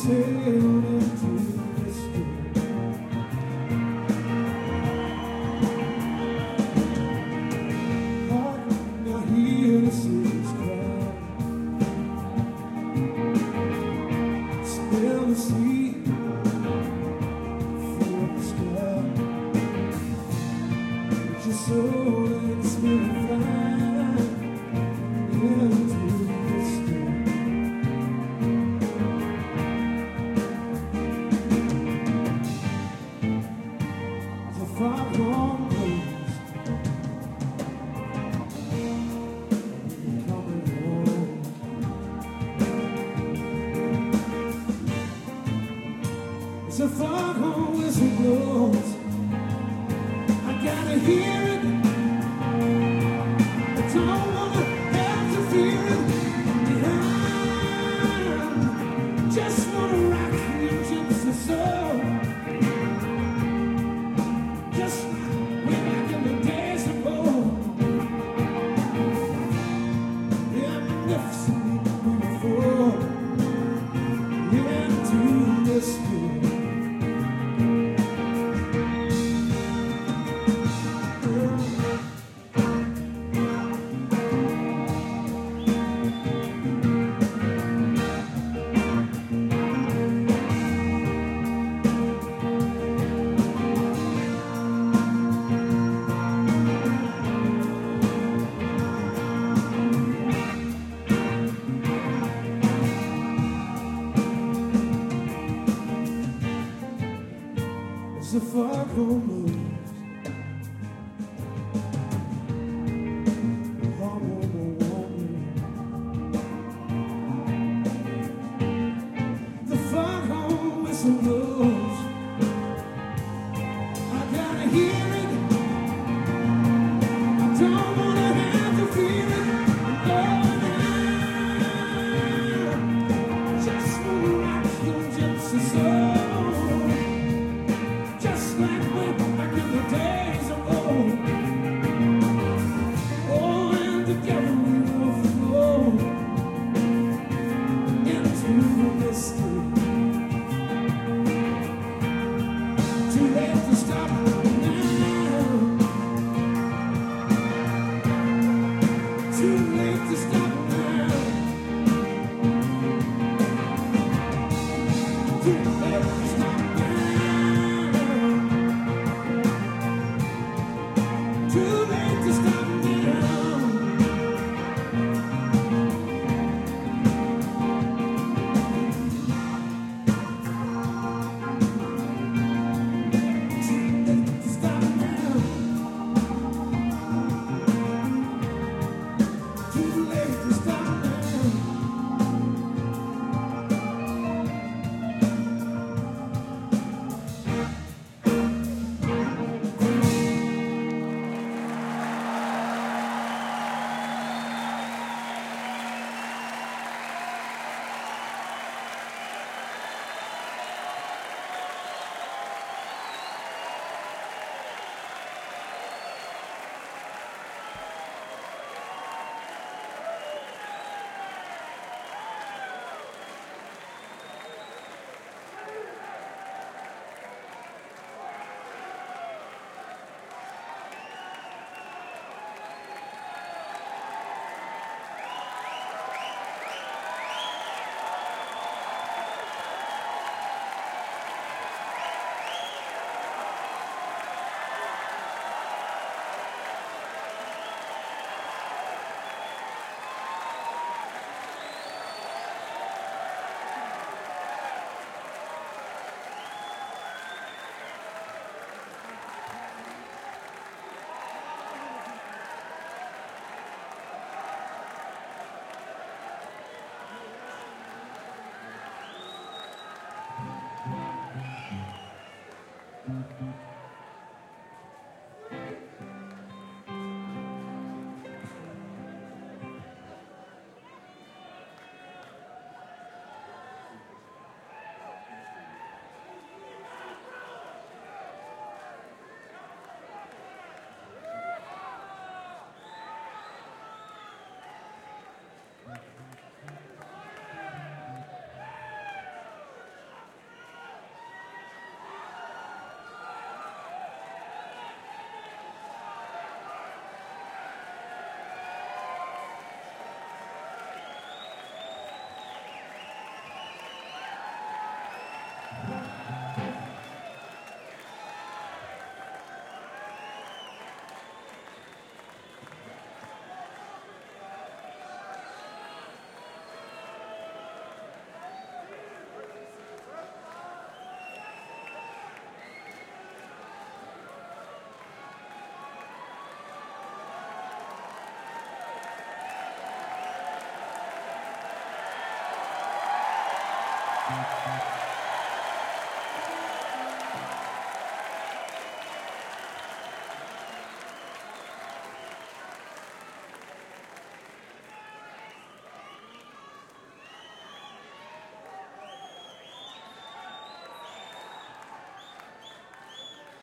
sailed into the storm. I hear the seas cry, smell the sea, feel the sky. Put your soul and spirit fly into the storm. The foghorn blows, coming home. As a foghorn whistle blows, I gotta hear it. I don't wanna have to fear it. I just wanna rock you, gypsy soul. Just way back in the days of old. Yeah, I've never seen you before. Into the storm. As the foghorn moves, home, home, home. The foghorn whistle blows, I gotta hear it. I don't wanna have to feel it. Oh, just wanna rock your gypsy soul. Just like way back in the days of old. Oh, and together we will flow into the mystery.